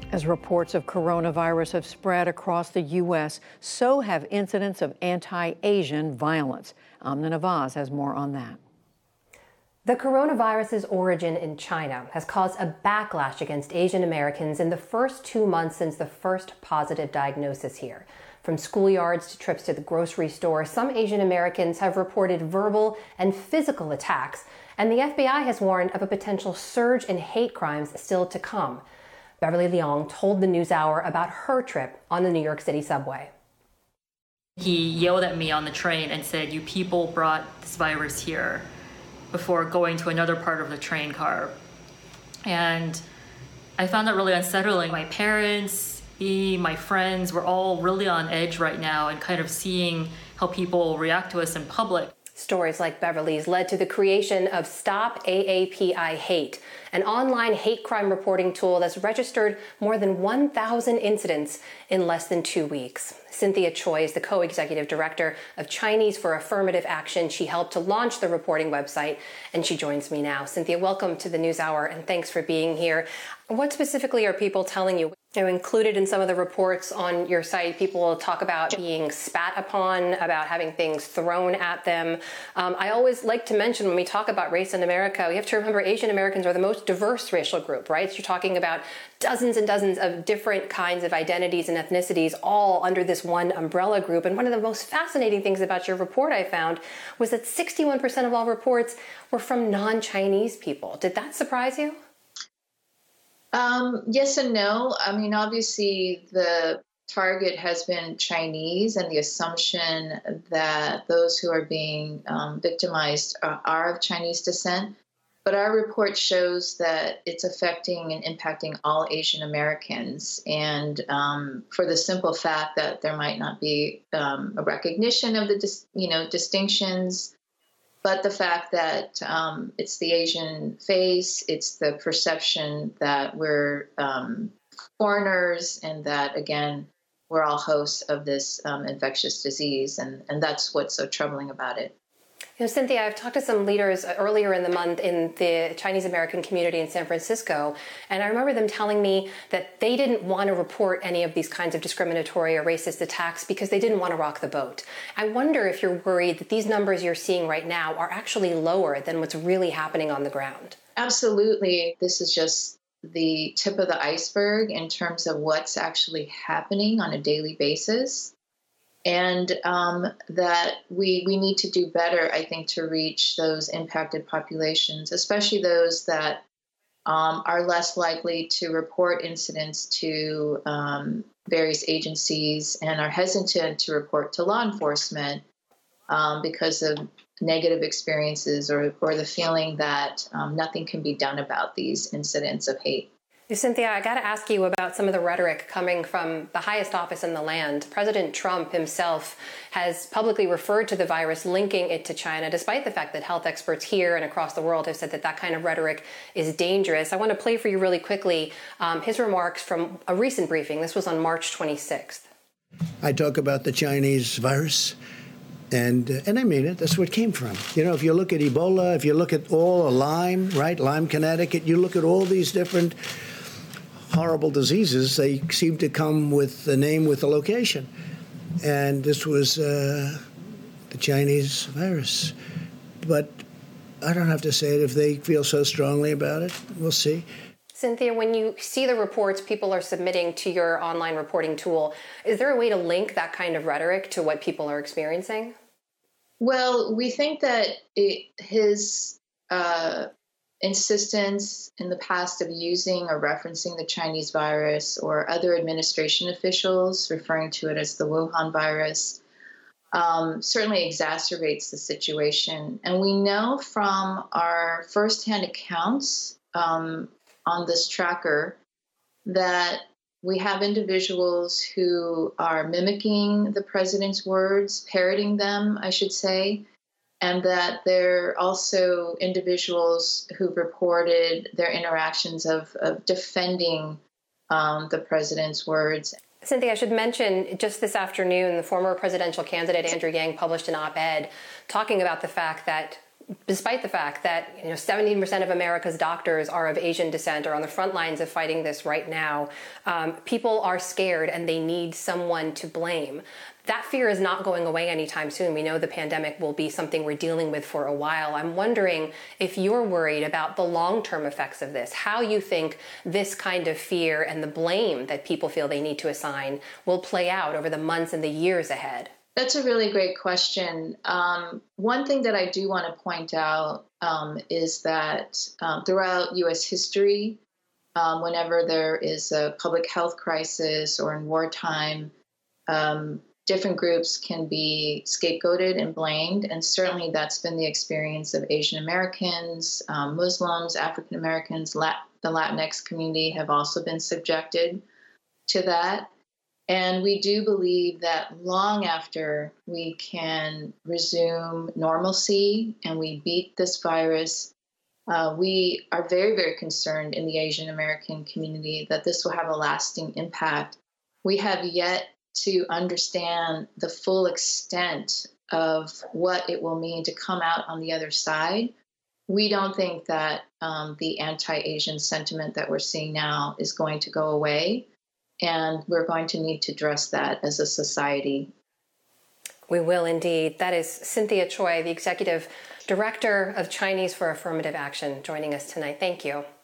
As reports of coronavirus have spread across the U.S., so have incidents of anti-Asian violence. Amna Nawaz has more on that. The coronavirus's origin in China has caused a backlash against Asian Americans in the first 2 months since the first positive diagnosis here. From schoolyards to trips to the grocery store, some Asian Americans have reported verbal and physical attacks, and the FBI has warned of a potential surge in hate crimes still to come. Beverly Leong told the NewsHour about her trip on the New York City subway. He yelled at me on the train and said, "You people brought this virus here," before going to another part of the train car. And I found that really unsettling. My parents, me, my friends, we're all really on edge right now and kind of seeing how people react to us in public. Stories like Beverly's led to the creation of Stop AAPI Hate, an online hate crime reporting tool that's registered more than 1,000 incidents in less than 2 weeks. Cynthia Choi is the co-executive director of Chinese for Affirmative Action. She helped to launch the reporting website, and she joins me now. Cynthia, welcome to the NewsHour, and thanks for being here. What specifically are people telling you? Included in some of the reports on your site, people will talk about being spat upon, about having things thrown at them. I always like to mention when we talk about race in America, we have to remember Asian Americans are the most diverse racial group, right? So you're talking about dozens and dozens of different kinds of identities and ethnicities all under this one umbrella group. And one of the most fascinating things about your report I found was that 61% of all reports were from non-Chinese people. Did that surprise you? Yes and no. I mean, obviously, the target has been Chinese, and the assumption that those who are being victimized are of Chinese descent. But our report shows that it's affecting and impacting all Asian Americans. And for the simple fact that there might not be a recognition of the distinctions, but the fact that it's the Asian face, it's the perception that we're foreigners, and that, again, we're all hosts of this infectious disease. And that's what's so troubling about it. You know, Cynthia, I've talked to some leaders earlier in the month in the Chinese American community in San Francisco, and I remember them telling me that they didn't want to report any of these kinds of discriminatory or racist attacks because they didn't want to rock the boat. I wonder if you're worried that these numbers you're seeing right now are actually lower than what's really happening on the ground. Absolutely. This is just the tip of the iceberg in terms of what's actually happening on a daily basis. And that we need to do better, I think, to reach those impacted populations, especially those that are less likely to report incidents to various agencies and are hesitant to report to law enforcement because of negative experiences or the feeling that nothing can be done about these incidents of hate. Cynthia, I got to ask you about some of the rhetoric coming from the highest office in the land. President Trump himself has publicly referred to the virus, linking it to China, despite the fact that health experts here and across the world have said that that kind of rhetoric is dangerous. I want to play for you really quickly his remarks from a recent briefing. This was on March 26th. I talk about the Chinese virus. And I mean it. That's where it came from. You know, if you look at Ebola, if you look at Lyme, right? Lyme, Connecticut, you look at all these different horrible diseases, they seem to come with the name, with the location. And this was the Chinese virus. But I don't have to say it if they feel so strongly about it. We'll see. Cynthia, when you see the reports people are submitting to your online reporting tool, is there a way to link that kind of rhetoric to what people are experiencing? Well, we think that his insistence in the past of using or referencing the Chinese virus, or other administration officials referring to it as the Wuhan virus, certainly exacerbates the situation. And we know from our firsthand accounts on this tracker that we have individuals who are mimicking the president's words, parroting them, I should say, and that there are also individuals who reported their interactions of defending the president's words. Cynthia, I should mention, just this afternoon, the former presidential candidate Andrew Yang published an op-ed talking about the fact that despite the fact that 70% of America's doctors are of Asian descent or on the front lines of fighting this right now, people are scared and they need someone to blame. That fear is not going away anytime soon. We know the pandemic will be something we're dealing with for a while. I'm wondering if you're worried about the long-term effects of this, how you think this kind of fear and the blame that people feel they need to assign will play out over the months and the years ahead. That's a really great question. One thing that I do want to point out is that throughout U.S. history, whenever there is a public health crisis or in wartime, different groups can be scapegoated and blamed. And certainly that's been the experience of Asian Americans, Muslims, African Americans, the Latinx community have also been subjected to that. And we do believe that long after we can resume normalcy and we beat this virus, we are very, very concerned in the Asian American community that this will have a lasting impact. We have yet to understand the full extent of what it will mean to come out on the other side. We don't think that the anti-Asian sentiment that we're seeing now is going to go away. And we're going to need to address that as a society. We will indeed. That is Cynthia Choi, the Executive Director of Chinese for Affirmative Action, joining us tonight. Thank you.